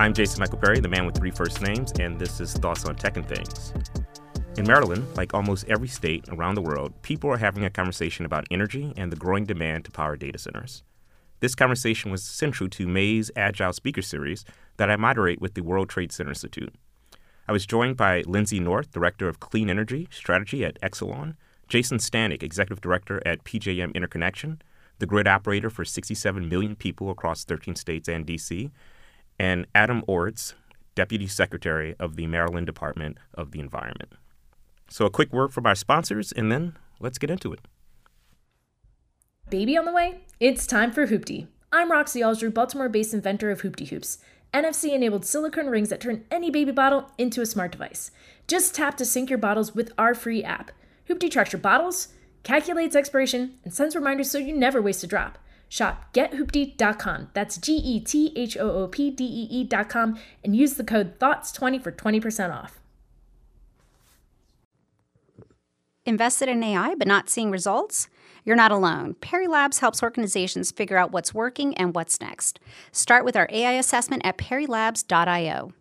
I'm Jason Michael Perry, the man with three first names, and this is Thoughts on Tech and Things. In Maryland, like almost every state around the world, people are having a conversation about energy and the growing demand to power data centers. This conversation was central to May's Agile Speaker Series that I moderate with the World Trade Center Institute. I was joined by Lindsay North, Director of Clean Energy Strategy at Exelon, Jason Stanek, Executive Director at PJM Interconnection, the grid operator for 67 million people across 13 states and D.C., and Adam Orts, Deputy Secretary of the Maryland Department of the Environment. So a quick word from our sponsors, and then let's get into it. Baby on the way? It's time for Hoopty. I'm Roxy Allsrew, Baltimore-based inventor of Hoopty Hoops, NFC-enabled silicone rings that turn any baby bottle into a smart device. Just tap to sync your bottles with our free app. Hoopty tracks your bottles, calculates expiration, and sends reminders so you never waste a drop. Shop gethoopty.com. That's GETHOOPDEE.com and use the code THOUGHTS20 for 20% off. Invested in AI but not seeing results? You're not alone. Perry Labs helps organizations figure out what's working and what's next. Start with our AI assessment at perrylabs.io.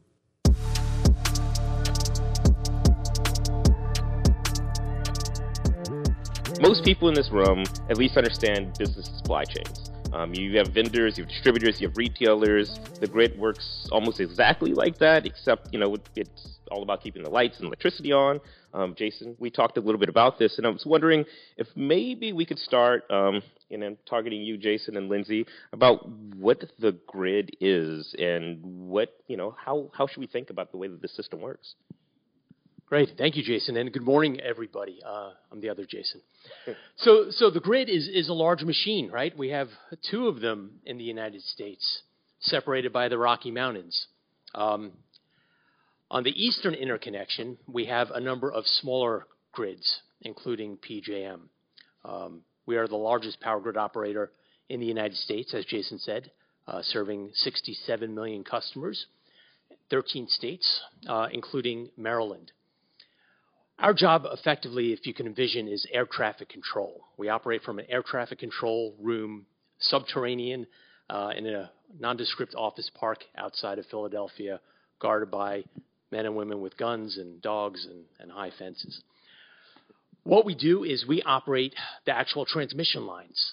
Most people in this room at least understand business supply chains. You have vendors, you have distributors, you have retailers. The grid works almost exactly like that, except, it's all about keeping the lights and electricity on. Jason, we talked a little bit about this, and I was wondering if maybe we could start, and I'm targeting you, Jason and Lindsay, about what the grid is and what, how should we think about the way that the system works? Great. Thank you, Jason. And good morning, everybody. I'm the other Jason. So the grid is a large machine, right? We have two of them in the United States, separated by the Rocky Mountains. On the Eastern Interconnection, we have a number of smaller grids, including PJM. We are the largest power grid operator in the United States, as Jason said, serving 67 million customers, 13 states, including Maryland. Our job, effectively, if you can envision, is air traffic control. We operate from an air traffic control room, subterranean, in a nondescript office park outside of Philadelphia, guarded by men and women with guns and dogs and high fences. What we do is we operate the actual transmission lines,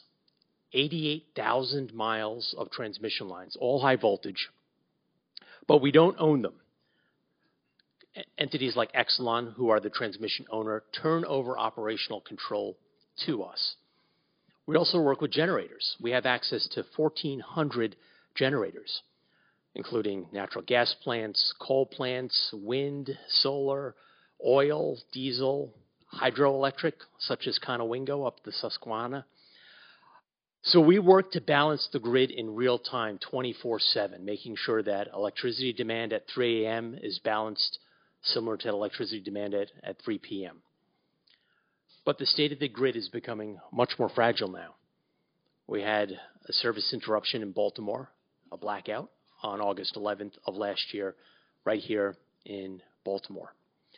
88,000 miles of transmission lines, all high voltage, but we don't own them. Entities like Exelon, who are the transmission owner, turn over operational control to us. We also work with generators. We have access to 1,400 generators, including natural gas plants, coal plants, wind, solar, oil, diesel, hydroelectric, such as Conowingo up the Susquehanna. So we work to balance the grid in real time, 24/7, making sure that electricity demand at 3 a.m. is balanced similar to electricity demand at 3 p.m. But the state of the grid is becoming much more fragile now. We had a service interruption in Baltimore, a blackout, on August 11th of last year, right here in Baltimore.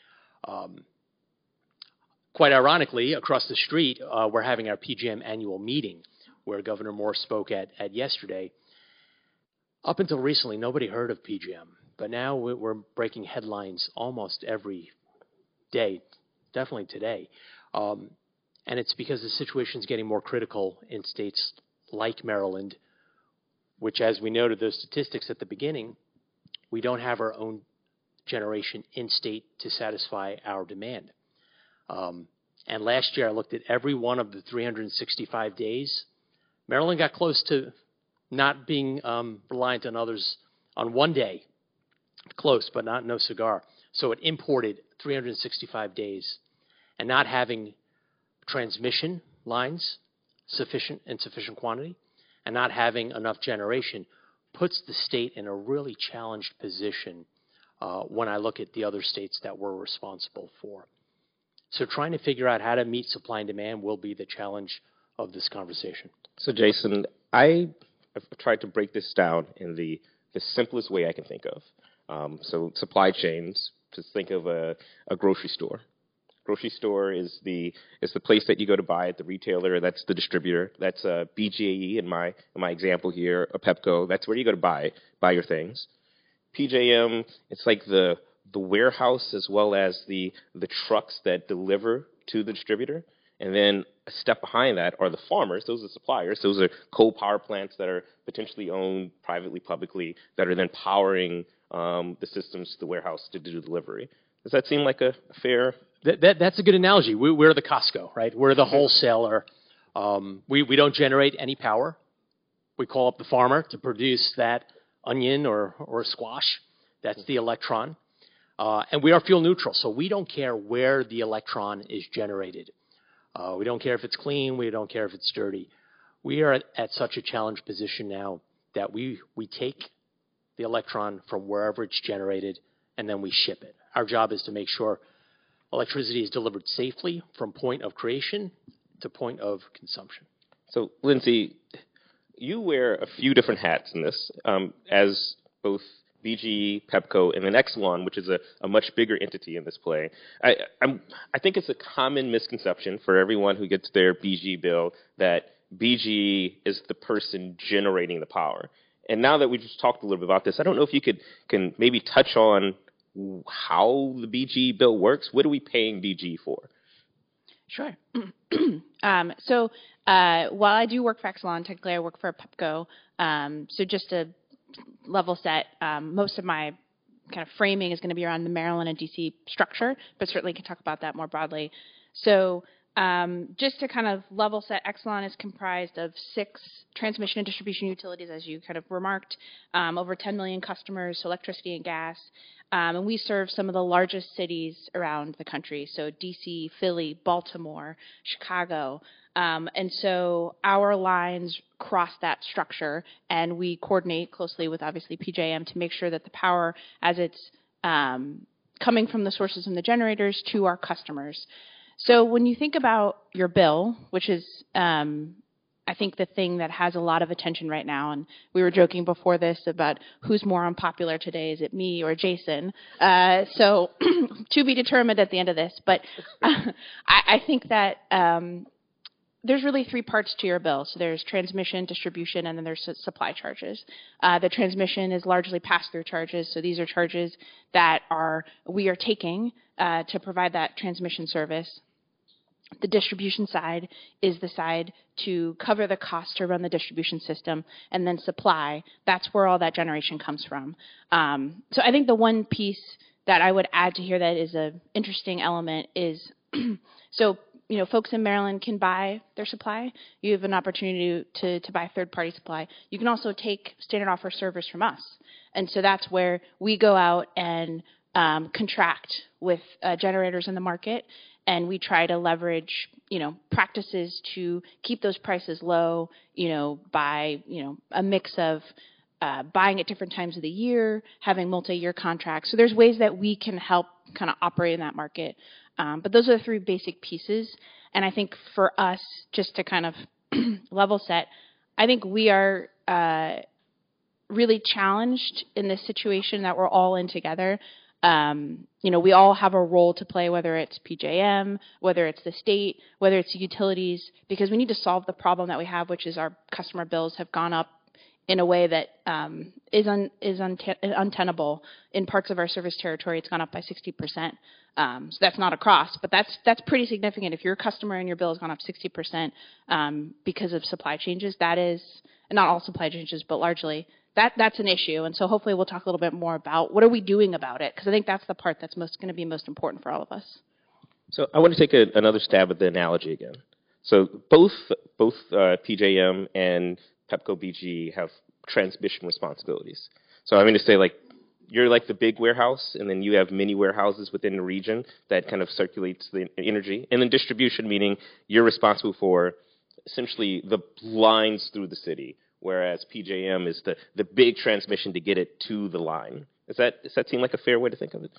Quite ironically, across the street, we're having our PJM annual meeting, where Governor Moore spoke at yesterday. Up until recently, nobody heard of PJM. But now we're breaking headlines almost every day, definitely today. And it's because the situation is getting more critical in states like Maryland, which, as we noted those statistics at the beginning, we don't have our own generation in state to satisfy our demand. And last year I looked at every one of the 365 days. Maryland got close to not being reliant on others on one day. Close, but no cigar. So it imported 365 days, and not having transmission lines in sufficient quantity, and not having enough generation puts the state in a really challenged position when I look at the other states that we're responsible for. So trying to figure out how to meet supply and demand will be the challenge of this conversation. So Jason, I've tried to break this down in the simplest way I can think of. So supply chains, just think of a grocery store. Grocery store is the place that you go to buy at the retailer. That's the distributor. That's BGAE in my example here, a Pepco. That's where you go to buy your things. PJM, it's like the warehouse as well as the trucks that deliver to the distributor. And then a step behind that are the farmers. Those are suppliers. Those are coal power plants that are potentially owned privately, publicly, that are then powering the systems to the warehouse to do delivery. Does that seem like a fair? That's a good analogy. We're the Costco, right? We're the wholesaler. We don't generate any power. We call up the farmer to produce that onion or squash. That's the electron. And we are fuel neutral, so we don't care where the electron is generated. We don't care if it's clean. We don't care if it's dirty. We are at such a challenged position now that we take the electron from wherever it's generated, and then we ship it. Our job is to make sure electricity is delivered safely from point of creation to point of consumption. So, Lindsay, you wear a few different hats in this, as both BGE, Pepco, and then Exelon, which is a much bigger entity in this play. I think it's a common misconception for everyone who gets their BGE bill that BGE is the person generating the power. And now that we just talked a little bit about this, I don't know if you can maybe touch on how the BGE bill works. What are we paying BGE for? Sure. So while I do work for Exelon, technically I work for Pepco. So just to level set, most of my kind of framing is going to be around the Maryland and DC structure, but certainly can talk about that more broadly. So just to kind of level set, Exelon is comprised of 6 transmission and distribution utilities, as you kind of remarked, over 10 million customers, so electricity and gas. And we serve some of the largest cities around the country, so DC, Philly, Baltimore, Chicago. And so our lines cross that structure, and we coordinate closely with, obviously, PJM to make sure that the power, as it's coming from the sources and the generators, to our customers. So when you think about your bill, which is, I think, the thing that has a lot of attention right now, and we were joking before this about who's more unpopular today, is it me or Jason? So to be determined at the end of this. But I think that there's really 3 parts to your bill. So there's transmission, distribution, and then there's supply charges. The transmission is largely pass-through charges. So these are charges that we are taking to provide that transmission service. The distribution side is the side to cover the cost to run the distribution system, and then supply, that's where all that generation comes from. So I think the one piece that I would add to here that is an interesting element is, so folks in Maryland can buy their supply. You have an opportunity to buy third-party supply. You can also take standard offer servers from us. And so that's where we go out and contract with generators in the market, and we try to leverage, practices to keep those prices low, by, a mix of buying at different times of the year, having multi-year contracts. So there's ways that we can help kind of operate in that market. But those are the 3 basic pieces. And I think for us, just to kind of level set, I think we are really challenged in this situation that we're all in together. We all have a role to play, whether it's PJM, whether it's the state, whether it's utilities, because we need to solve the problem that we have, which is our customer bills have gone up in a way that is untenable. In parts of our service territory, it's gone up by 60%. So that's not across, but that's pretty significant. If you're a customer and your bill has gone up 60% because of supply changes, that is, not all supply changes, but largely, that's an issue. And so hopefully we'll talk a little bit more about what are we doing about it, because I think that's the part that's going to be most important for all of us. So I want to take another stab at the analogy again. So both PJM and Pepco BGE have transmission responsibilities. So I'm going to say, you're like the big warehouse, and then you have many warehouses within the region that kind of circulates the energy. And then distribution, meaning you're responsible for essentially the lines through the city, whereas PJM is the big transmission to get it to the line. Does that seem like a fair way to think of it?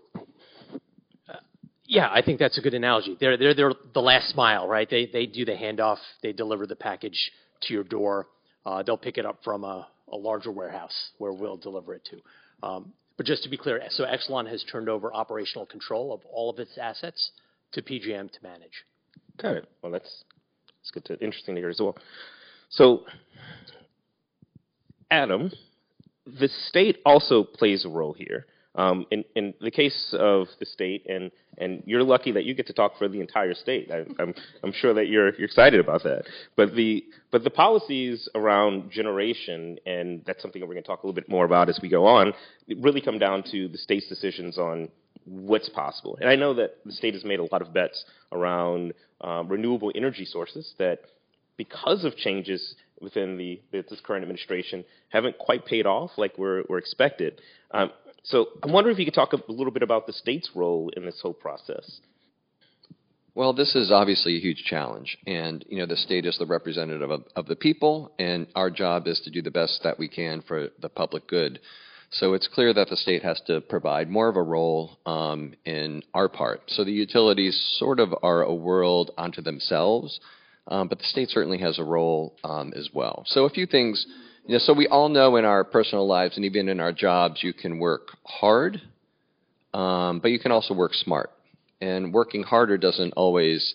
Yeah, I think that's a good analogy. They're the last mile, right? They do the handoff. They deliver the package to your door. They'll pick it up from a larger warehouse where we'll deliver it to. But just to be clear, so Exelon has turned over operational control of all of its assets to PJM to manage. Got it. Well, that's good. Interesting to hear as well. So, Adam, the state also plays a role here. In the case of the state, and you're lucky that you get to talk for the entire state. I'm sure that you're excited about that. But the policies around generation, and that's something that we're going to talk a little bit more about as we go on, really come down to the state's decisions on what's possible. And I know that the state has made a lot of bets around renewable energy sources that, because of changes within this current administration, haven't quite paid off like we're expected. So I'm wondering if you could talk a little bit about the state's role in this whole process. Well, this is obviously a huge challenge, and the state is the representative of the people, and our job is to do the best that we can for the public good. So it's clear that the state has to provide more of a role in our part. So the utilities sort of are a world unto themselves, but the state certainly has a role as well. So a few things. So we all know in our personal lives and even in our jobs, you can work hard, but you can also work smart. And working harder doesn't always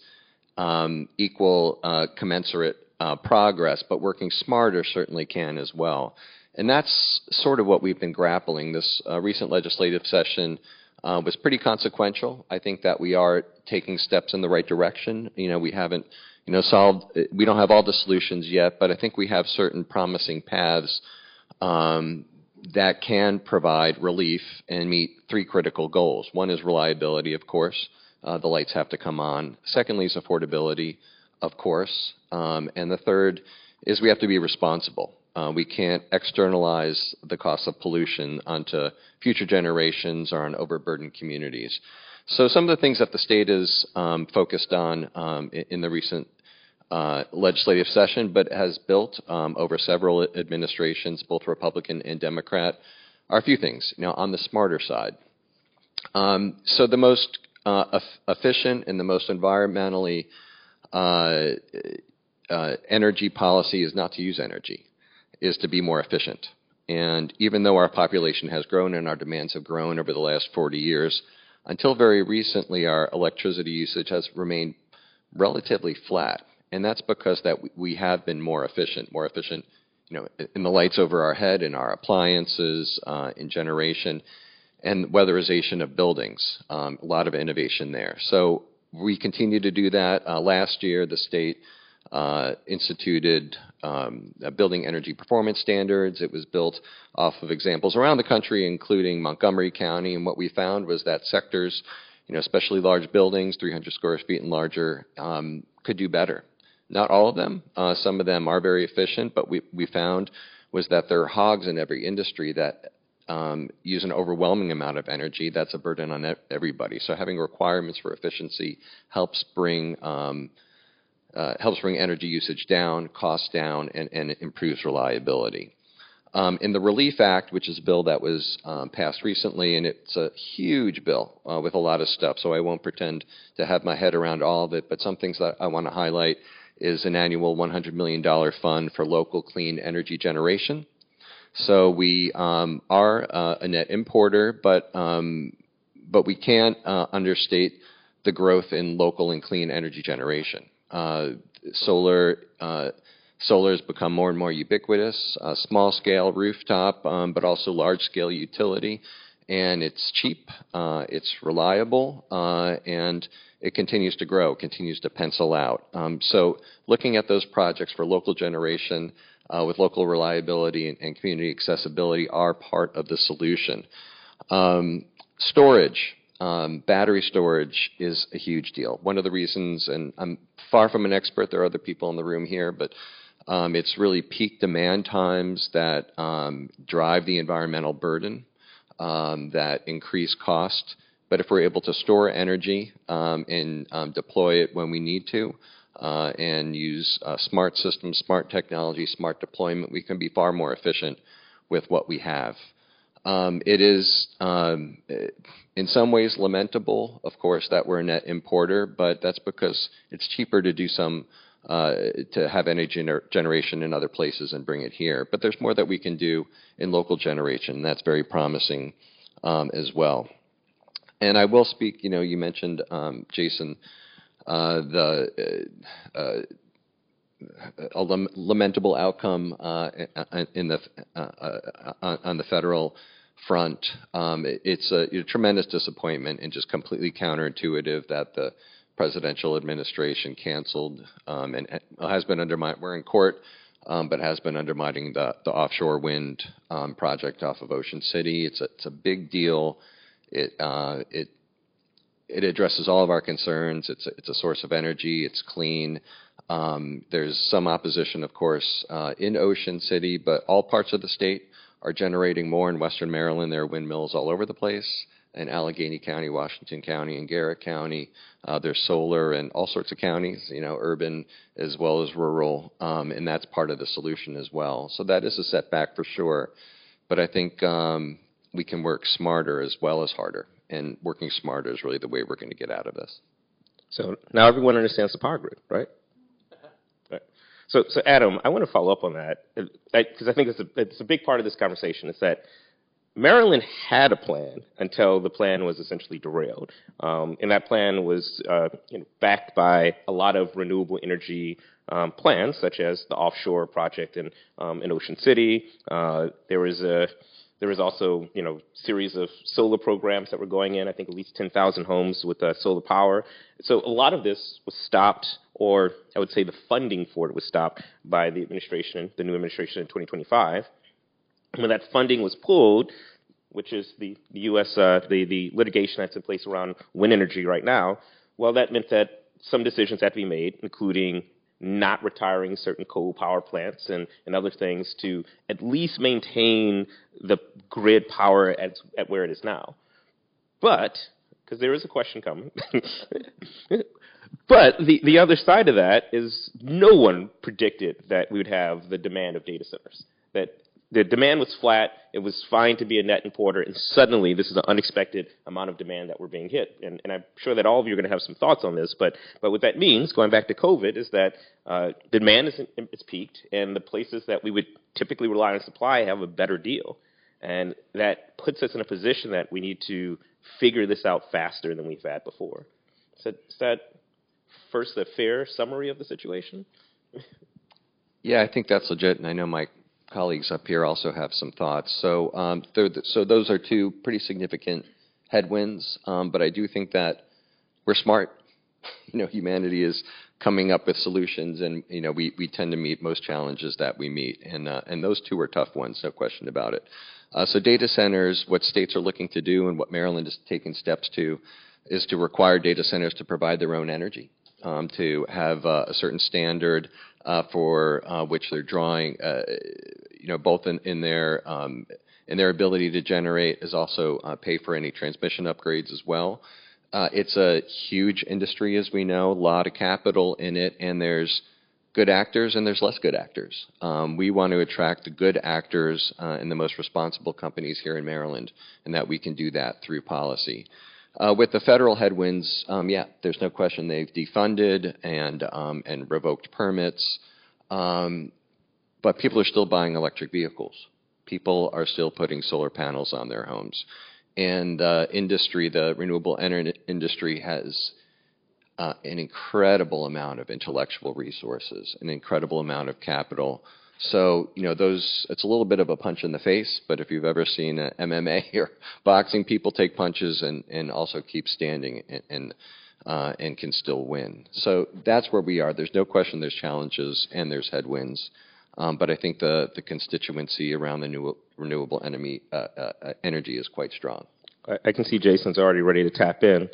equal commensurate progress, but working smarter certainly can as well. And that's sort of what we've been grappling. This recent legislative session was pretty consequential. I think that we are taking steps in the right direction. We haven't we don't have all the solutions yet, but I think we have certain promising paths that can provide relief and meet three critical goals. One is reliability, of course. The lights have to come on. Secondly is affordability, of course. And the third is we have to be responsible. We can't externalize the cost of pollution onto future generations or on overburdened communities. So some of the things that the state is focused on in the recent legislative session, but has built over several administrations, both Republican and Democrat, are a few things. Now, on the smarter side, so the most efficient and the most environmentally energy policy is not to use energy, is to be more efficient. And even though our population has grown and our demands have grown over the last 40 years, until very recently, our electricity usage has remained relatively flat. And that's because that we have been more efficient, in the lights over our head, in our appliances, in generation, and weatherization of buildings. A lot of innovation there. So we continue to do that. Last year, the state instituted building energy performance standards. It was built off of examples around the country, including Montgomery County. And what we found was that sectors, especially large buildings, 300 square feet and larger, could do better. Not all of them. Some of them are very efficient, but we found was that there are hogs in every industry that use an overwhelming amount of energy. That's a burden on everybody. So having requirements for efficiency helps bring energy usage down, costs down, and improves reliability. In the Relief Act, which is a bill that was passed recently, and it's a huge bill with a lot of stuff, so I won't pretend to have my head around all of it, but some things that I want to highlight is an annual $100 million fund for local clean energy generation. So we are a net importer, but we can't understate the growth in local and clean energy generation. Solar has become more and more ubiquitous, small scale rooftop, but also large scale utility, and it's cheap, it's reliable, and it continues to grow, continues to pencil out. So looking at those projects for local generation with local reliability and community accessibility are part of the solution. Storage. Battery storage is a huge deal. One of the reasons, and I'm far from an expert, there are other people in the room here, but it's really peak demand times that drive the environmental burden, that increase cost. But if we're able to store energy and deploy it when we need to, and use smart systems, smart technology, smart deployment, we can be far more efficient with what we have. It is, in some ways, lamentable, of course, that we're a net importer, but that's because it's cheaper to do to have energy generation in other places and bring it here. But there's more that we can do in local generation, and that's very promising as well. And I will speak, you mentioned, Jason, the lamentable outcome in the on the federal front. It's a tremendous disappointment and just completely counterintuitive that the presidential administration canceled and has been undermining. We're in court, but has been undermining the offshore wind project off of Ocean City. It's a big deal. It addresses all of our concerns. It's a source of energy. It's clean. There's some opposition, of course, in Ocean City, but all parts of the state are generating more. In western Maryland, there are windmills all over the place. In Allegheny County, Washington County, and Garrett County, there's solar in all sorts of counties, urban as well as rural, and that's part of the solution as well. So that is a setback for sure, but I think we can work smarter as well as harder, and working smarter is really the way we're going to get out of this. So now everyone understands the power grid, right? Right. So Adam, I want to follow up on that because I think it's a big part of this conversation. Is that Maryland had a plan until the plan was essentially derailed, and that plan was backed by a lot of renewable energy plans, such as the offshore project in Ocean City. There was also series of solar programs that were going in. I think at least 10,000 homes with solar power. So a lot of this was stopped, or I would say the funding for it was stopped by the new administration in 2025. When that funding was pulled, which is the U.S. The litigation that's in place around wind energy right now, well, that meant that some decisions had to be made, including not retiring certain coal power plants and other things to at least maintain the grid power at where it is now. But, because there is a question coming, but the other side of that is no one predicted that we would have the demand of data centers, that the demand was flat. It was fine to be a net importer, and suddenly this is an unexpected amount of demand that we're being hit. And I'm sure that all of you are going to have some thoughts on this, but what that means, going back to COVID, is that demand is peaked, and the places that we would typically rely on supply have a better deal. And that puts us in a position that we need to figure this out faster than we've had before. So is that first a fair summary of the situation? Yeah, I think that's legit, and I know my colleagues up here also have some thoughts. So those are two pretty significant headwinds, but I do think that we're smart. Humanity is coming up with solutions, and we tend to meet most challenges that we meet, and those two are tough ones, no question about it. So data centers, what states are looking to do, and what Maryland is taking steps to, is to require data centers to provide their own energy, to have a certain standard for which they're drawing, both in their ability to generate, as also pay for any transmission upgrades as well. It's a huge industry, as we know, a lot of capital in it, and there's good actors and there's less good actors. We want to attract the good actors and the most responsible companies here in Maryland, and that we can do that through policy. With the federal headwinds, there's no question they've defunded and revoked permits, but people are still buying electric vehicles. People are still putting solar panels on their homes. And the renewable energy industry has an incredible amount of intellectual resources, an incredible amount of capital. So, it's a little bit of a punch in the face, but if you've ever seen MMA or boxing, people take punches and also keep standing and can still win. So that's where we are. There's no question there's challenges and there's headwinds, but I think the constituency around the new renewable energy is quite strong. I can see Jason's already ready to tap in.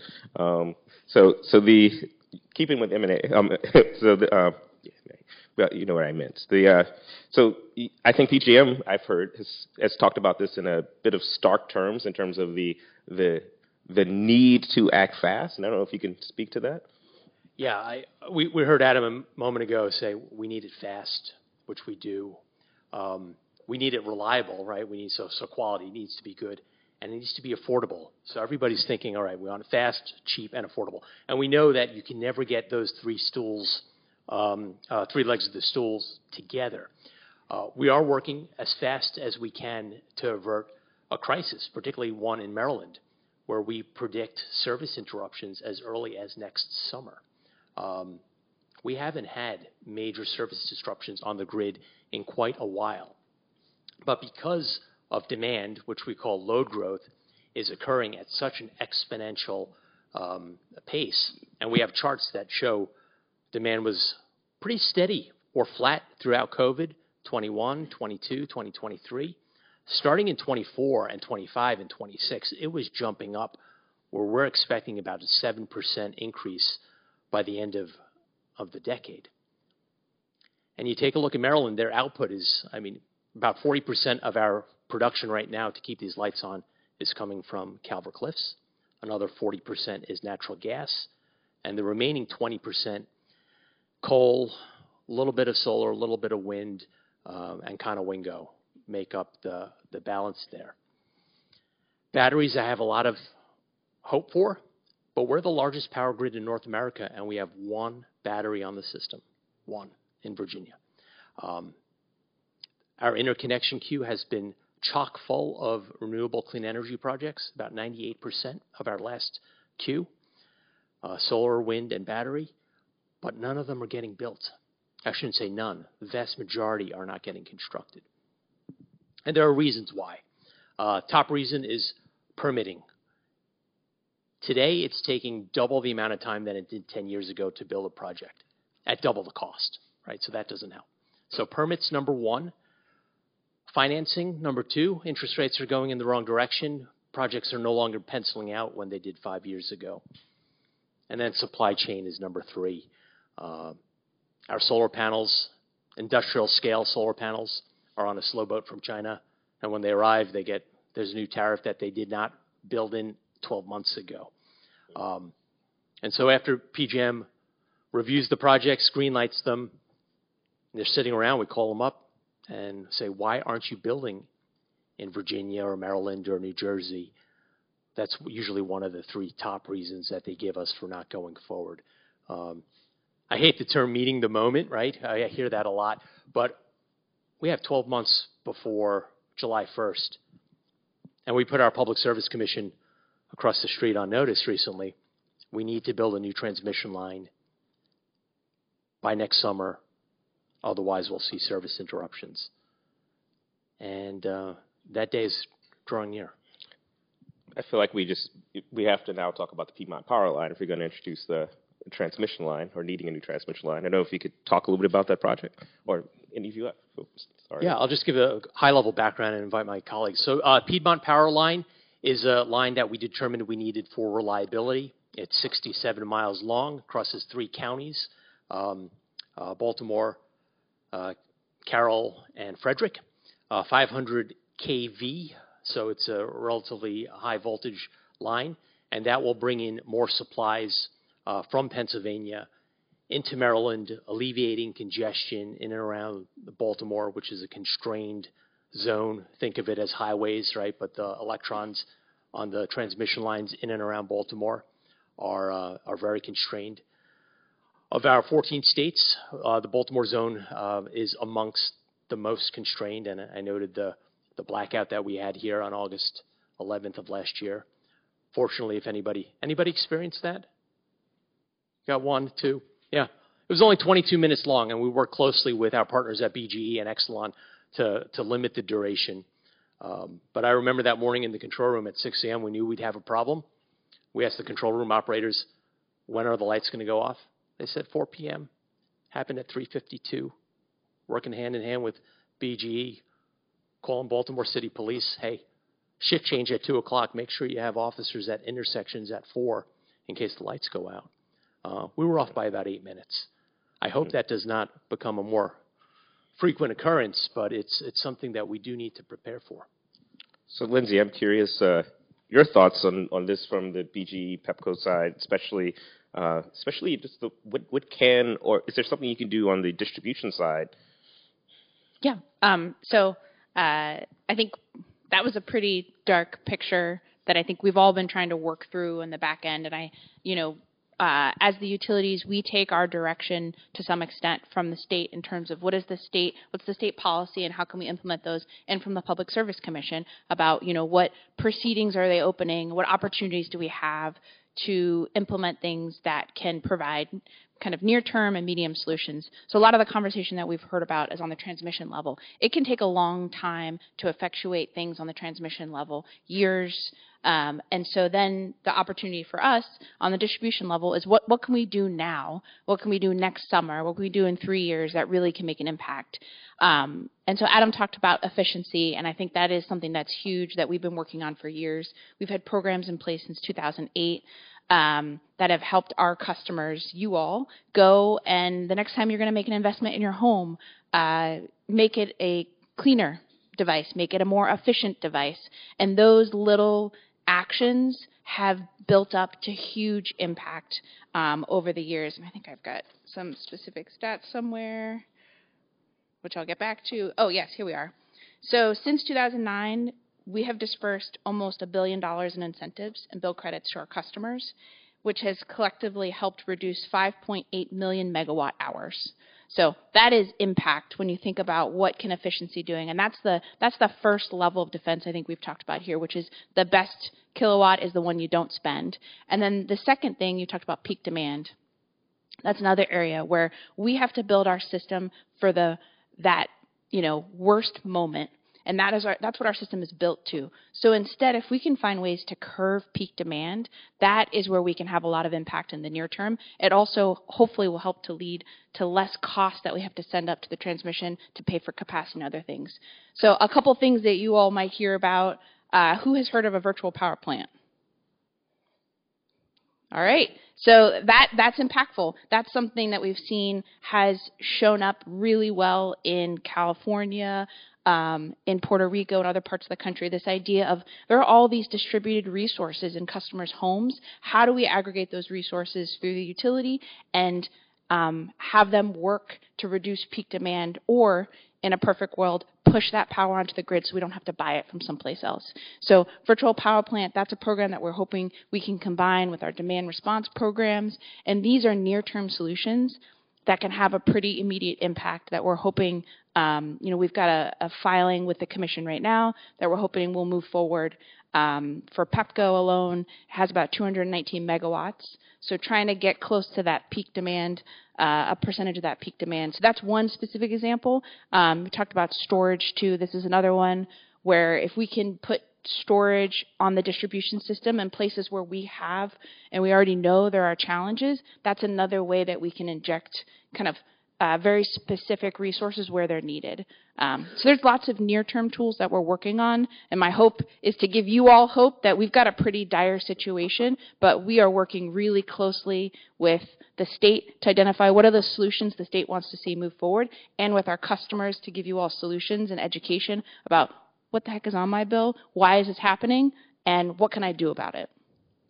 Keeping with M&A, well, you know what I meant. So I think PJM, I've heard, has talked about this in a bit of stark terms in terms of the need to act fast. And I don't know if you can speak to that. Yeah, we heard Adam a moment ago say we need it fast, which we do. We need it reliable, right? So quality needs to be good, and it needs to be affordable. So everybody's thinking, all right, we want it fast, cheap, and affordable. And we know that you can never get those three legs of the stools together. We are working as fast as we can to avert a crisis, particularly one in Maryland, where we predict service interruptions as early as next summer. we haven't had major service disruptions on the grid in quite a while. But because of demand, which we call load growth, is occurring at such an exponential pace, and we have charts that show demand was pretty steady or flat throughout COVID, 21, 22, 2023. Starting in 24 and 25 and 26, it was jumping up where we're expecting about a 7% increase by the end of the decade. And you take a look at Maryland, their output is, about 40% of our production right now to keep these lights on is coming from Calvert Cliffs. Another 40% is natural gas. And the remaining 20%, coal, a little bit of solar, a little bit of wind, and kind of Wingo make up the balance there. Batteries, I have a lot of hope for, but we're the largest power grid in North America, and we have one battery on the system, one in Virginia. Our interconnection queue has been chock full of renewable clean energy projects, about 98% of our last queue, solar, wind, and battery, but none of them are getting built. I shouldn't say none. The vast majority are not getting constructed. And there are reasons why. Top reason is permitting. Today, it's taking double the amount of time than it did 10 years ago to build a project at double the cost, right? So that doesn't help. So permits, number one. Financing, number two. Interest rates are going in the wrong direction. Projects are no longer penciling out when they did 5 years ago. And then supply chain is number three. Our solar panels, industrial scale solar panels, are on a slow boat from China. And when they arrive, there's a new tariff that they did not build in 12 months ago. And so after PJM reviews the projects, green lights them, and they're sitting around, we call them up and say, why aren't you building in Virginia or Maryland or New Jersey? That's usually one of the three top reasons that they give us for not going forward. I hate the term meeting the moment, right? I hear that a lot. But we have 12 months before July 1st. And we put our Public Service Commission across the street on notice recently. We need to build a new transmission line by next summer. Otherwise, we'll see service interruptions. And that day is drawing near. I feel like we have to now talk about the Piedmont Power Line if we're going to introduce the transmission line or needing a new transmission line. I don't know if you could talk a little bit about that project or any of you. Sorry. Yeah, I'll just give a high-level background and invite my colleagues. So Piedmont Power Line is a line that we determined we needed for reliability. It's 67 miles long, crosses 3 counties, Baltimore, Carroll, and Frederick, 500 kV, so it's a relatively high voltage line, and that will bring in more supplies from Pennsylvania into Maryland, alleviating congestion in and around Baltimore, which is a constrained zone. Think of it as highways, right? But the electrons on the transmission lines in and around Baltimore are very constrained. Of our 14 states, the Baltimore zone is amongst the most constrained, and I noted the blackout that we had here on August 11th of last year. Fortunately, if anybody experienced that? Got 1, 2? Yeah. It was only 22 minutes long, and we worked closely with our partners at BGE and Exelon to limit the duration. But I remember that morning in the control room at 6 a.m., we knew we'd have a problem. We asked the control room operators, when are the lights going to go off? They said 4 p.m. Happened at 3:52. Working hand in hand with BGE, calling Baltimore City Police. Hey, shift change at 2 o'clock. Make sure you have officers at intersections at 4 in case the lights go out. We were off by about 8 minutes. I hope that does not become a more frequent occurrence, but it's something that we do need to prepare for. So, Lindsay, I'm curious your thoughts on this from the BGE Pepco side, especially just what can, or is there something you can do on the distribution side? Yeah. So I think that was a pretty dark picture that I think we've all been trying to work through in the back end. And as the utilities, we take our direction to some extent from the state in terms of what's the state policy and how can we implement those, and from the Public Service Commission about, what proceedings are they opening, what opportunities do we have to implement things that can provide kind of near-term and medium solutions. So a lot of the conversation that we've heard about is on the transmission level. It can take a long time to effectuate things on the transmission level, years. And so then the opportunity for us on the distribution level is what can we do now? What can we do next summer? What can we do in 3 years that really can make an impact? And so Adam talked about efficiency, and I think that is something that's huge that we've been working on for years. We've had programs in place since 2008 that have helped our customers, you all, go and the next time you're going to make an investment in your home, make it a cleaner device, make it a more efficient device. And those little actions have built up to huge impact over the years. And I think I've got some specific stats somewhere, which I'll get back to. Oh, yes, here we are. So since 2009, we have dispersed almost $1 billion in incentives and bill credits to our customers, which has collectively helped reduce 5.8 million megawatt hours. So that is impact when you think about what can efficiency doing. And that's the first level of defense I think we've talked about here, which is the best kilowatt is the one you don't spend. And then the second thing, you talked about peak demand. That's another area where we have to build our system for that worst moment. And that's what our system is built to. So instead, if we can find ways to curve peak demand, that is where we can have a lot of impact in the near term. It also hopefully will help to lead to less cost that we have to send up to the transmission to pay for capacity and other things. So a couple things that you all might hear about. Who has heard of a virtual power plant? All right. So that's impactful. That's something that we've seen has shown up really well in California, in Puerto Rico and other parts of the country, this idea of there are all these distributed resources in customers' homes. How do we aggregate those resources through the utility and have them work to reduce peak demand, or in a perfect world, push that power onto the grid so we don't have to buy it from someplace else? So virtual power plant, that's a program that we're hoping we can combine with our demand response programs. And these are near-term solutions that can have a pretty immediate impact that we're hoping, we've got a filing with the commission right now that we're hoping will move forward. For Pepco alone, it has about 219 megawatts. So trying to get close to that peak demand, a percentage of that peak demand. So that's one specific example. We talked about storage too. This is another one where if we can put storage on the distribution system in places where we have and we already know there are challenges, that's another way that we can inject kind of very specific resources where they're needed. So there's lots of near-term tools that we're working on, and my hope is to give you all hope that we've got a pretty dire situation, but we are working really closely with the state to identify what are the solutions the state wants to see move forward, and with our customers to give you all solutions and education about what the heck is on my bill, why is this happening, and what can I do about it?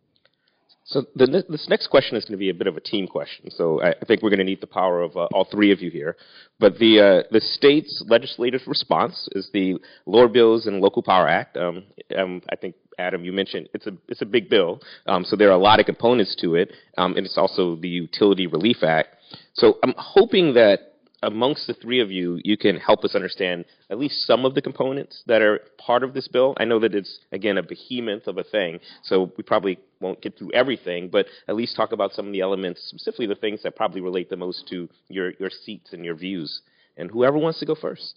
So this next question is going to be a bit of a team question. So I think we're going to need the power of all three of you here. But the state's legislative response is the Lower Bills and Local Power Act. I think, Adam, you mentioned it's a big bill. So there are a lot of components to it. And it's also the Utility Relief Act. So I'm hoping that amongst the three of you, you can help us understand at least some of the components that are part of this bill. I know that it's, again, a behemoth of a thing, so we probably won't get through everything, but at least talk about some of the elements, specifically the things that probably relate the most to your seats and your views. And whoever wants to go first.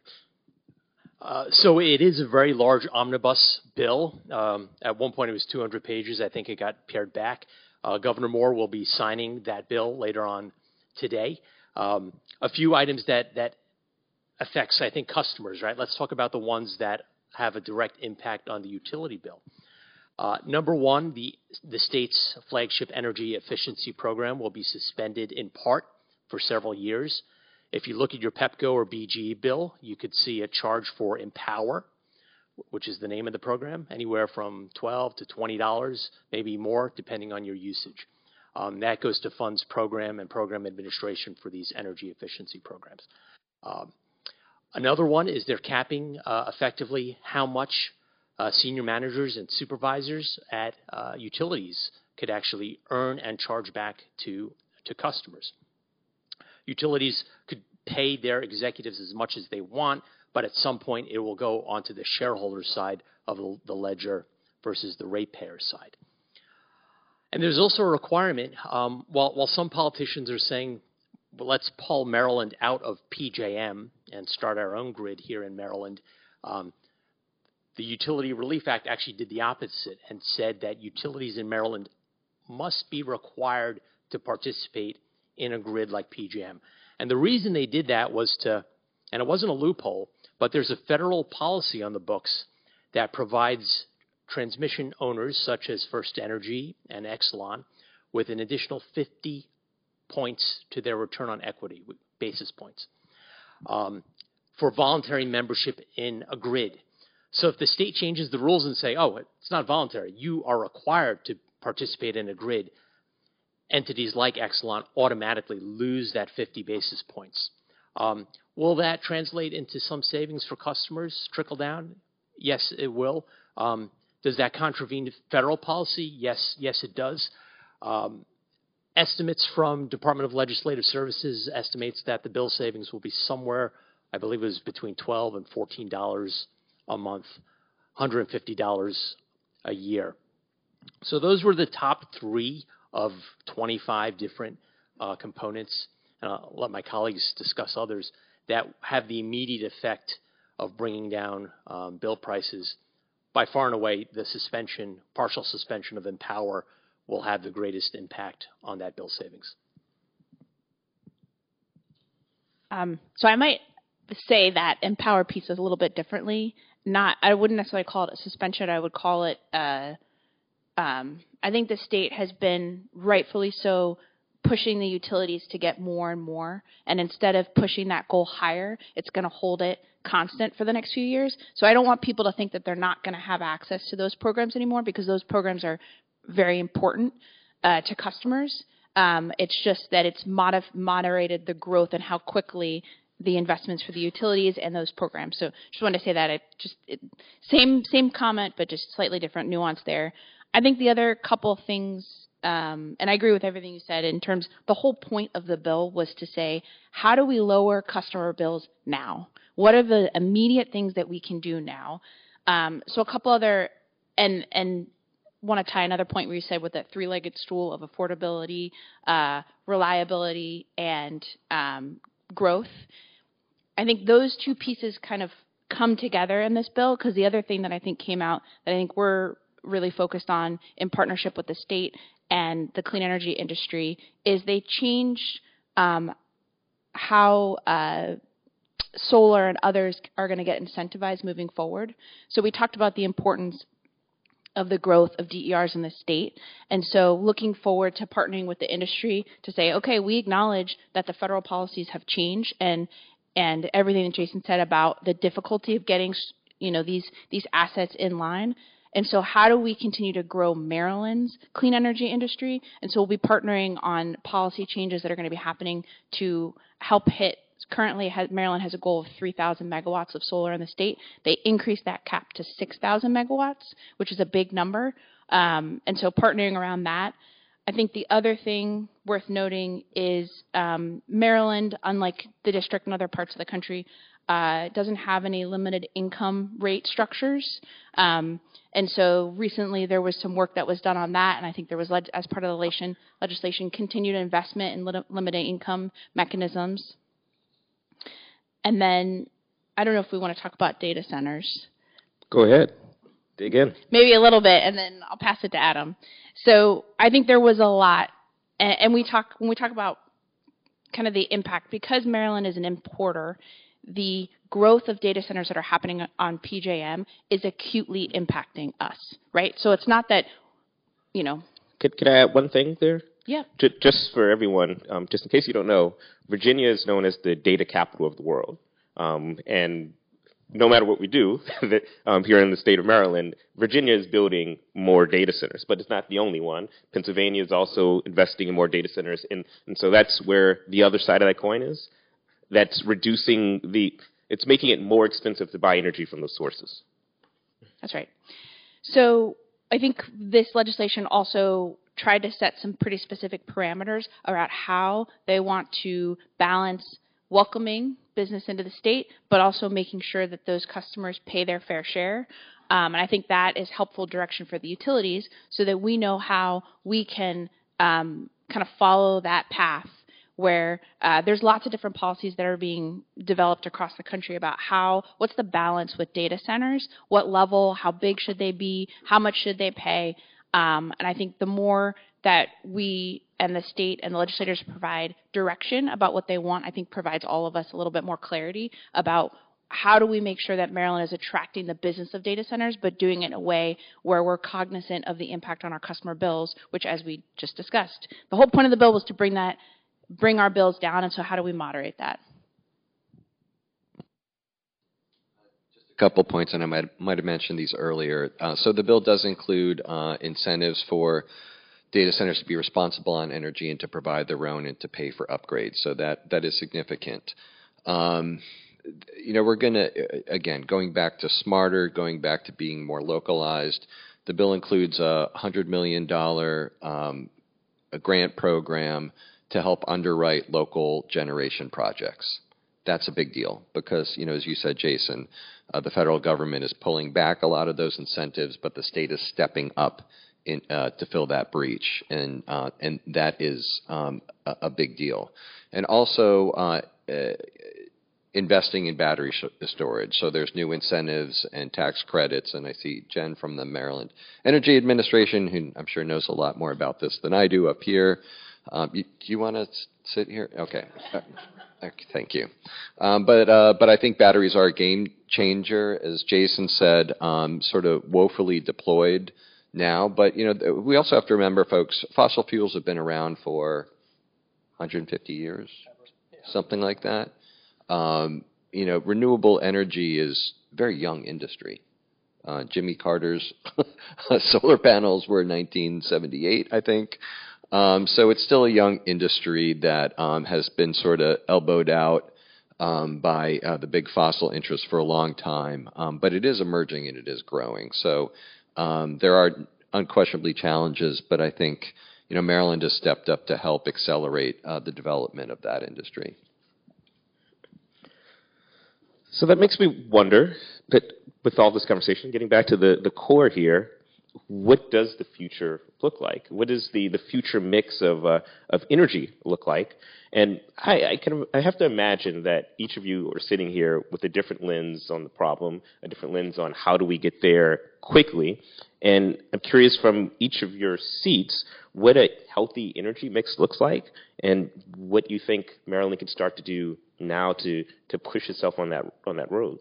So it is a very large omnibus bill. At one point it was 200 pages. I think it got pared back. Governor Moore will be signing that bill later on today. A few items that affects, I think, customers, right? Let's talk about the ones that have a direct impact on the utility bill. Number one, the state's flagship energy efficiency program will be suspended in part for several years. If you look at your Pepco or BGE bill, you could see a charge for Empower, which is the name of the program, anywhere from $12 to $20, maybe more, depending on your usage. That goes to funds program and program administration for these energy efficiency programs. Another one is they're capping effectively how much senior managers and supervisors at utilities could actually earn and charge back to customers. Utilities could pay their executives as much as they want, but at some point it will go onto the shareholder side of the ledger versus the ratepayer side. And there's also a requirement, while some politicians are saying, well, let's pull Maryland out of PJM and start our own grid here in Maryland, the Utility Relief Act actually did the opposite and said that utilities in Maryland must be required to participate in a grid like PJM. And the reason they did that was and it wasn't a loophole, but there's a federal policy on the books that provides transmission owners such as First Energy and Exelon with an additional 50 points to their return on equity, basis points, for voluntary membership in a grid. So if the state changes the rules and say, oh, it's not voluntary, you are required to participate in a grid, entities like Exelon automatically lose that 50 basis points. Will that translate into some savings for customers, trickle down? Yes, it will. Does that contravene federal policy? Yes, it does. Estimates from Department of Legislative Services estimates that the bill savings will be somewhere, I believe it was between $12 and $14 a month, $150 a year. So those were the top 3 of 25 different components. And I'll let my colleagues discuss others that have the immediate effect of bringing down bill prices. By far and away, the partial suspension of Empower will have the greatest impact on that bill savings. So I might say that Empower piece is a little bit differently. I wouldn't necessarily call it a suspension. I would call it, I think the state has been rightfully so pushing the utilities to get more and more. And instead of pushing that goal higher, it's going to hold it constant for the next few years. So I don't want people to think that they're not going to have access to those programs anymore, because those programs are very important to customers. It's just that it's moderated the growth and how quickly the investments for the utilities and those programs. So just wanted to say that same comment, but just slightly different nuance there. I think the other couple of things, and I agree with everything you said in terms, the whole point of the bill was to say, how do we lower customer bills now? What are the immediate things that we can do now? So a couple other, and want to tie another point where you said with that 3-legged stool of affordability, reliability, and growth. I think those 2 pieces kind of come together in this bill, because the other thing that I think came out that I think we're really focused on in partnership with the state and the clean energy industry is they changed how solar and others are going to get incentivized moving forward. So we talked about the importance of the growth of DERs in the state. And so looking forward to partnering with the industry to say, okay, we acknowledge that the federal policies have changed and everything that Jason said about the difficulty of getting, these assets in line. And so how do we continue to grow Maryland's clean energy industry? And so we'll be partnering on policy changes that are going to be happening to help hit. Currently, Maryland has a goal of 3,000 megawatts of solar in the state. They increased that cap to 6,000 megawatts, which is a big number. And so partnering around that. I think the other thing worth noting is Maryland, unlike the district and other parts of the country, doesn't have any limited income rate structures. And so recently there was some work that was done on that, and I think there was, as part of the legislation, continued investment in limited income mechanisms. And then I don't know if we want to talk about data centers. Go ahead. Dig in. Maybe a little bit, and then I'll pass it to Adam. So I think there was a lot, and when we talk about kind of the impact, because Maryland is an importer, the growth of data centers that are happening on PJM is acutely impacting us, right? So it's not that, Could I add one thing there? Yeah. Just for everyone, just in case you don't know, Virginia is known as the data capital of the world. And no matter what we do here in the state of Maryland, Virginia is building more data centers, but it's not the only one. Pennsylvania is also investing in more data centers. And so that's where the other side of that coin is. That's it's making it more expensive to buy energy from those sources. That's right. So I think this legislation also tried to set some pretty specific parameters about how they want to balance welcoming business into the state, but also making sure that those customers pay their fair share. And I think that is helpful direction for the utilities so that we know how we can kind of follow that path where there's lots of different policies that are being developed across the country about what's the balance with data centers, what level, how big should they be, how much should they pay. And I think the more that we and the state and the legislators provide direction about what they want, I think provides all of us a little bit more clarity about how do we make sure that Maryland is attracting the business of data centers, but doing it in a way where we're cognizant of the impact on our customer bills, which, as we just discussed, the whole point of the bill was to bring our bills down, and so how do we moderate that? Just a couple points, and I might have mentioned these earlier. So the bill does include incentives for data centers to be responsible on energy and to provide their own and to pay for upgrades. So that is significant. We're going to, again, going back to smarter, going back to being more localized. The bill includes a $100 million a grant program to help underwrite local generation projects. That's a big deal because, as you said, Jason, the federal government is pulling back a lot of those incentives, but the state is stepping up to fill that breach, and that is a big deal. And also investing in battery storage. So there's new incentives and tax credits, and I see Jen from the Maryland Energy Administration, who I'm sure knows a lot more about this than I do, up here. Do you want to sit here? Okay. Thank you. But I think batteries are a game changer, as Jason said, sort of woefully deployed now. But, we also have to remember, folks, fossil fuels have been around for 150 years, something like that. Renewable energy is a very young industry. Jimmy Carter's solar panels were 1978, I think. So it's still a young industry that has been sort of elbowed out by the big fossil interests for a long time. But it is emerging and it is growing. So there are unquestionably challenges, but I think Maryland has stepped up to help accelerate the development of that industry. So that makes me wonder, but with all this conversation, getting back to the core here, what does the future look like? What does the future mix of energy look like? And I have to imagine that each of you are sitting here with a different lens on the problem, a different lens on how do we get there quickly. And I'm curious from each of your seats what a healthy energy mix looks like and what you think Maryland can start to do now to push itself on that road.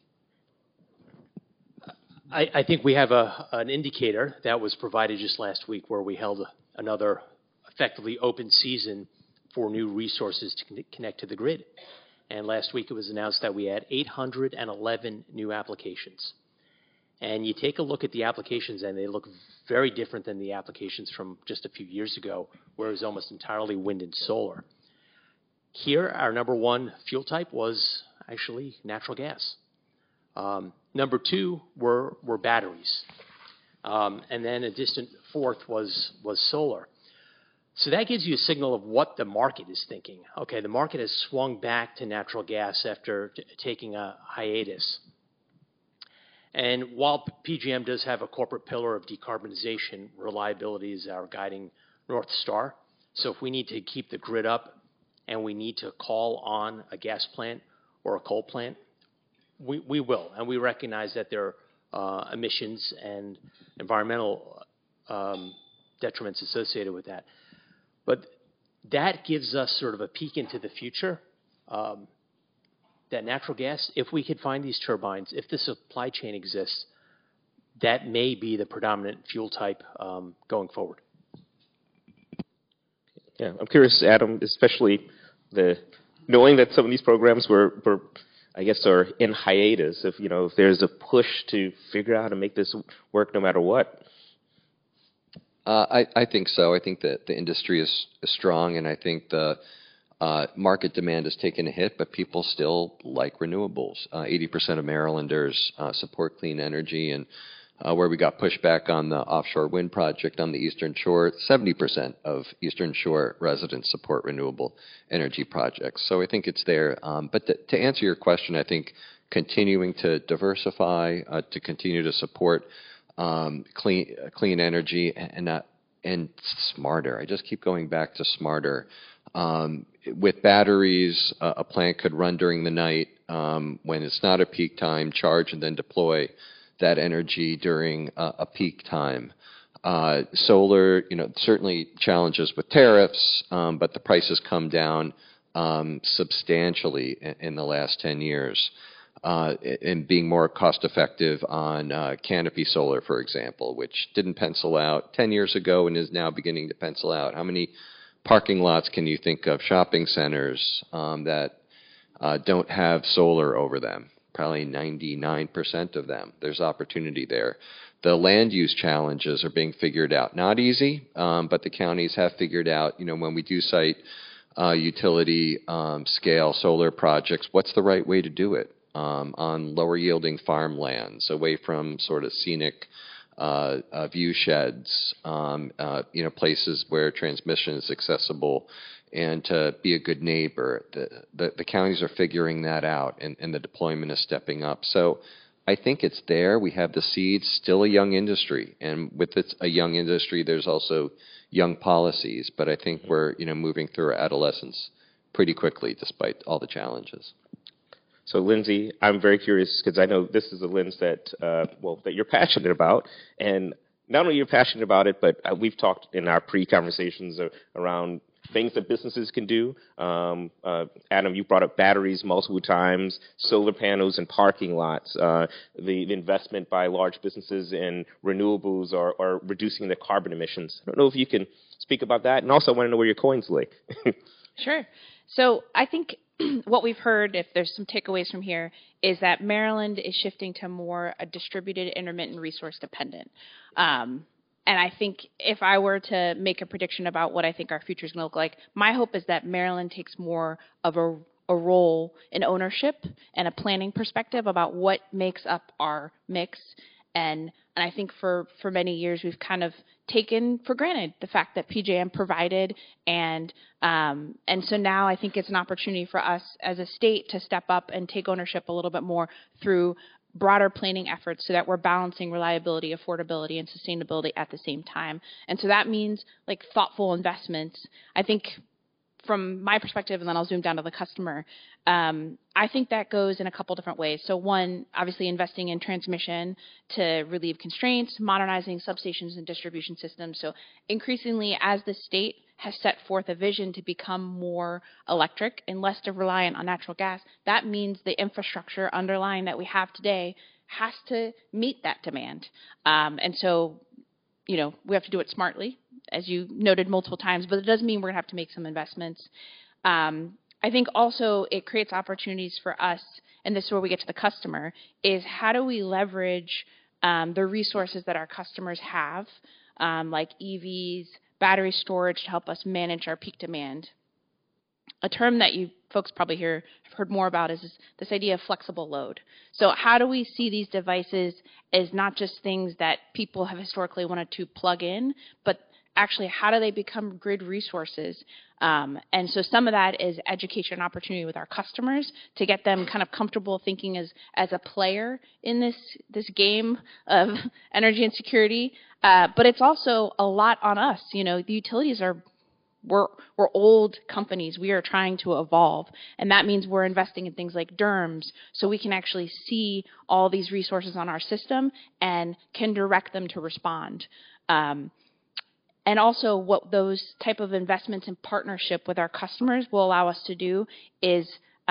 I think we have an indicator that was provided just last week where we held another effectively open season for new resources to connect to the grid. And last week it was announced that we had 811 new applications. And you take a look at the applications and they look very different than the applications from just a few years ago where it was almost entirely wind and solar. Here, our number one fuel type was actually natural gas. Number two were batteries. And then a distant fourth was solar. So that gives you a signal of what the market is thinking. Okay, the market has swung back to natural gas after taking a hiatus. And while PJM does have a corporate pillar of decarbonization, reliability is our guiding North Star. So if we need to keep the grid up and we need to call on a gas plant or a coal plant, we will. And we recognize that there are emissions and environmental detriments associated with that. But that gives us sort of a peek into the future. That natural gas, if we could find these turbines, if the supply chain exists, that may be the predominant fuel type going forward. Yeah, I'm curious, Adam, especially knowing that some of these programs were I guess, are in hiatus. If there's a push to figure out how to make this work no matter what. I think so. I think that the industry is strong, and I think the market demand has taken a hit, but people still like renewables. 80% of Marylanders support clean energy, and where we got pushback on the offshore wind project on the Eastern Shore, 70% of Eastern Shore residents support renewable energy projects. So I think it's there. But to answer your question, I think continuing to diversify, to continue to support clean energy and smarter. I just keep going back to smarter. With batteries, a plant could run during the night when it's not a peak time, charge and then deploy that energy during a peak time. Solar, certainly challenges with tariffs, but the prices come down substantially in the last 10 years. And being more cost-effective on canopy solar, for example, which didn't pencil out 10 years ago and is now beginning to pencil out. How many parking lots can you think of, shopping centers that don't have solar over them? Probably 99% of them. There's opportunity there. The land use challenges are being figured out. Not easy, but the counties have figured out, when we do cite utility scale solar projects, what's the right way to do it? On lower yielding farmlands, away from sort of scenic view sheds, places where transmission is accessible, and to be a good neighbor. The counties are figuring that out, and the deployment is stepping up. So I think it's there. We have the seeds, still a young industry, and with it a young industry, there's also young policies. But I think we're moving through adolescence pretty quickly, despite all the challenges. So, Lindsay, I'm very curious because I know this is a lens that that you're passionate about, and not only you're passionate about it, but we've talked in our pre-conversations around things that businesses can do. Adam, you brought up batteries multiple times, solar panels and parking lots, the investment by large businesses in renewables or reducing their carbon emissions. I don't know if you can speak about that, and also I want to know where your coins lay. Sure. So I think what we've heard, if there's some takeaways from here, is that Maryland is shifting to more a distributed, intermittent, resource dependent. And I think if I were to make a prediction about what I think our future is going to look like, my hope is that Maryland takes more of a role in ownership and a planning perspective about what makes up our mix. And I think for many years we've kind of taken for granted the fact that PJM provided, and so now I think it's an opportunity for us as a state to step up and take ownership a little bit more through broader planning efforts so that we're balancing reliability, affordability, and sustainability at the same time. And so that means like thoughtful investments. I think from my perspective, and then I'll zoom down to the customer, I think that goes in a couple different ways. So one, obviously investing in transmission to relieve constraints, modernizing substations and distribution systems. So increasingly, as the state has set forth a vision to become more electric and less reliant on natural gas, that means the infrastructure underlying that we have today has to meet that demand. And so, we have to do it smartly, as you noted multiple times, but it does mean we're going to have to make some investments. I think also it creates opportunities for us, and this is where we get to the customer, is how do we leverage the resources that our customers have, like EVs, battery storage, to help us manage our peak demand. A term that you folks probably have heard more about is this idea of flexible load. So how do we see these devices as not just things that people have historically wanted to plug in, but actually how do they become grid resources? And so some of that is education opportunity with our customers to get them kind of comfortable thinking as a player in this game of energy and security. But it's also a lot on us. The utilities we're old companies. We are trying to evolve. And that means we're investing in things like DERMS so we can actually see all these resources on our system and can direct them to respond. And also what those type of investments in partnership with our customers will allow us to do is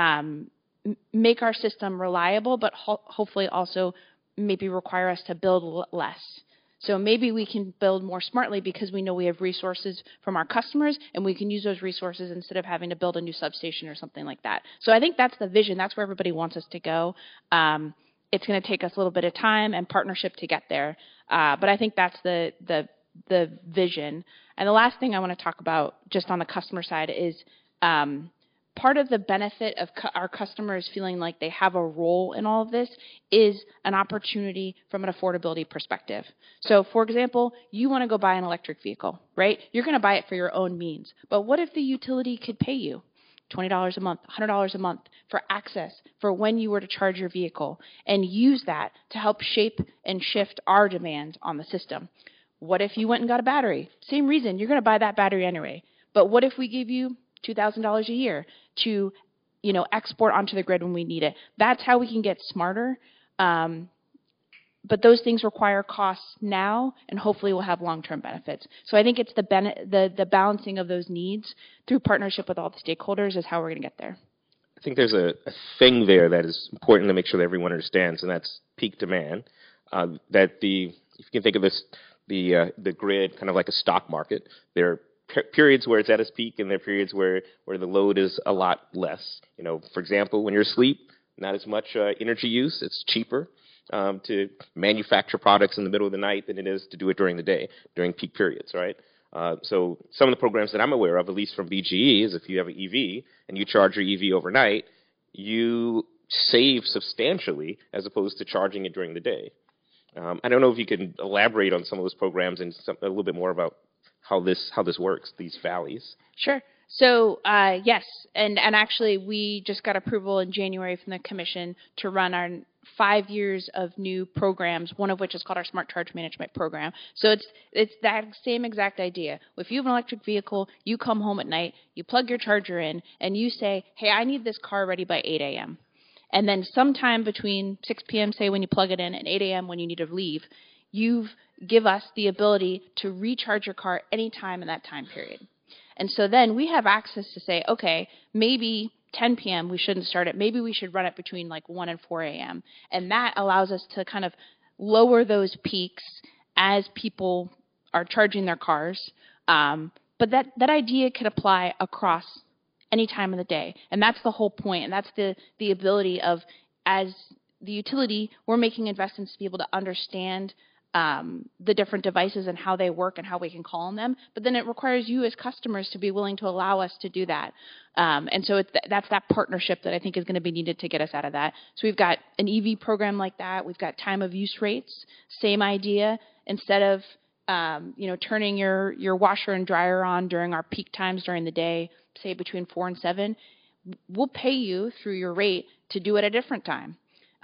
make our system reliable, but hopefully also maybe require us to build less. So maybe we can build more smartly because we know we have resources from our customers, and we can use those resources instead of having to build a new substation or something like that. So I think that's the vision. That's where everybody wants us to go. It's going to take us a little bit of time and partnership to get there. But I think that's the vision. And the last thing I want to talk about just on the customer side is part of the benefit of our customers feeling like they have a role in all of this is an opportunity from an affordability perspective. So, for example, you want to go buy an electric vehicle, right? You're going to buy it for your own means. But what if the utility could pay you $20 a month, $100 a month for access for when you were to charge your vehicle, and use that to help shape and shift our demands on the system. What if you went and got a battery? Same reason, you're going to buy that battery anyway. But what if we give you $2,000 a year to, export onto the grid when we need it? That's how we can get smarter. But those things require costs now, and hopefully will have long-term benefits. So I think it's the balancing of those needs through partnership with all the stakeholders is how we're going to get there. I think there's a thing there that is important to make sure that everyone understands, and that's peak demand. If you can think of this, the grid kind of like a stock market. There are periods where it's at its peak, and there are periods where the load is a lot less. For example, when you're asleep, not as much energy use. It's cheaper to manufacture products in the middle of the night than it is to do it during the day, during peak periods, right? So some of the programs that I'm aware of, at least from BGE, is if you have an EV and you charge your EV overnight, you save substantially as opposed to charging it during the day. I don't know if you can elaborate on some of those programs and a little bit more about how this works, these valleys. Sure. So yes, and actually we just got approval in January from the Commission to run our 5 years of new programs, one of which is called our Smart Charge Management Program. So it's that same exact idea. If you have an electric vehicle, you come home at night, you plug your charger in, and you say, hey, I need this car ready by 8 a.m. And then sometime between 6 p.m., say when you plug it in, and 8 a.m. when you need to leave, you give us the ability to recharge your car anytime in that time period. And so then we have access to say, okay, maybe 10 p.m. we shouldn't start it. Maybe we should run it between like 1 and 4 a.m. And that allows us to kind of lower those peaks as people are charging their cars. But that idea could apply across any time of the day. And that's the whole point. And that's the ability of, as the utility, we're making investments to be able to understand the different devices and how they work and how we can call on them. But then it requires you as customers to be willing to allow us to do that. And so that's that partnership that I think is going to be needed to get us out of that. So we've got an EV program like that. We've got time of use rates, same idea. Instead of turning your washer and dryer on during our peak times during the day, say between 4 and 7, we'll pay you through your rate to do it at a different time.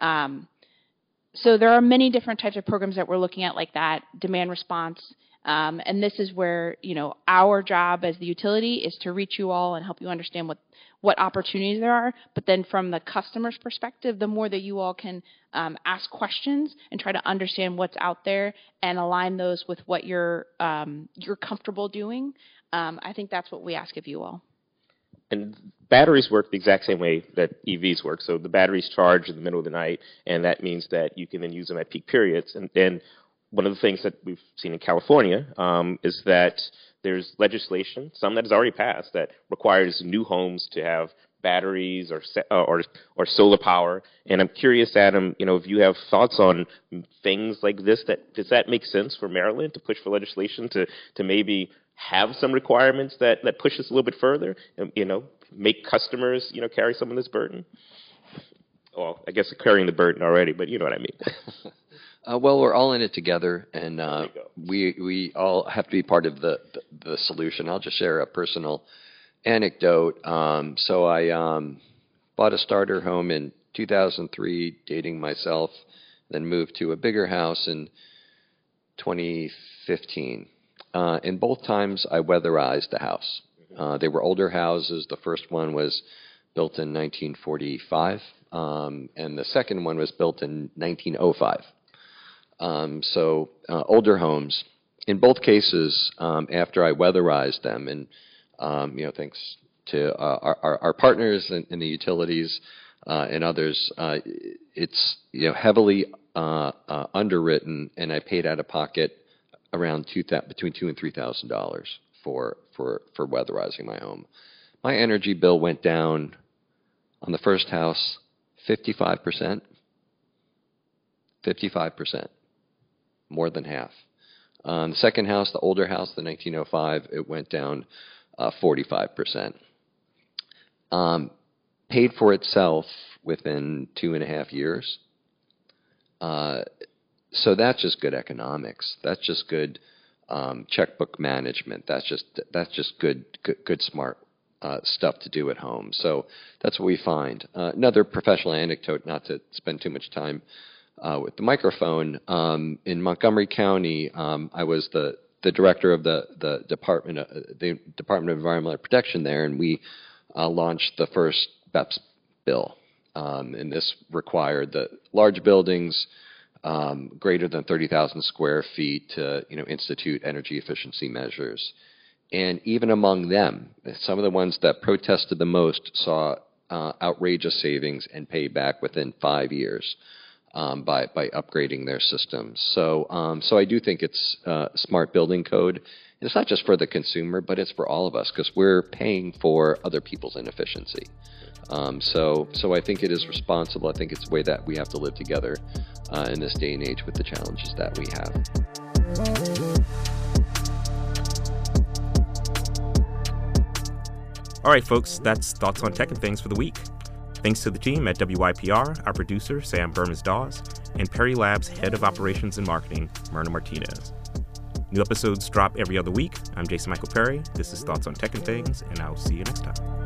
So there are many different types of programs that we're looking at like that, demand response. And this is where, our job as the utility is to reach you all and help you understand what opportunities there are. But then from the customer's perspective, the more that you all can ask questions and try to understand what's out there and align those with what you're comfortable doing, I think that's what we ask of you all. And batteries work the exact same way that EVs work. So the batteries charge in the middle of the night, and that means that you can then use them at peak periods. And then one of the things that we've seen in California is that there's legislation, some that has already passed, that requires new homes to have batteries or solar power. And I'm curious, Adam, if you have thoughts on things like this, does that make sense for Maryland to push for legislation to maybe have some requirements that push us a little bit further, make customers, carry some of this burden? Well, I guess they're carrying the burden already, but you know what I mean. Well, we're all in it together, and we all have to be part of the solution. I'll just share a personal anecdote. So I bought a starter home in 2003, dating myself, then moved to a bigger house in 2015. In both times, I weatherized the house. They were older houses. The first one was built in 1945, and the second one was built in 1905. So older homes. In both cases, after I weatherized them, and thanks to our partners in the utilities and others, it's heavily underwritten, and I paid out of pocket around between $2,000 and $3,000 for weatherizing my home. My energy bill went down on the first house 55%. 55%, more than half. The second house, the older house, the 1905, it went down 45%. Paid for itself within 2.5 years. So that's just good economics. That's just good checkbook management. That's just good smart stuff to do at home. So that's what we find. Another professional anecdote, not to spend too much time with the microphone. In Montgomery County, I was the director of the Department of Environmental Protection there, and we launched the first BEPS bill. And this required the large buildings greater than 30,000 square feet to institute energy efficiency measures. And even among them, some of the ones that protested the most saw outrageous savings and payback within 5 years by upgrading their systems. So I do think it's smart building code. And it's not just for the consumer, but it's for all of us because we're paying for other people's inefficiency. So I think it is responsible. I think it's a way that we have to live together in this day and age with the challenges that we have. All right, folks, that's Thoughts on Tech and Things for the week. Thanks to the team at WYPR, our producer, Sam Burmans-Dawes, and Perry Labs Head of Operations and Marketing, Myrna Martinez. New episodes drop every other week. I'm Jason Michael Perry. This is Thoughts on Tech and Things, and I'll see you next time.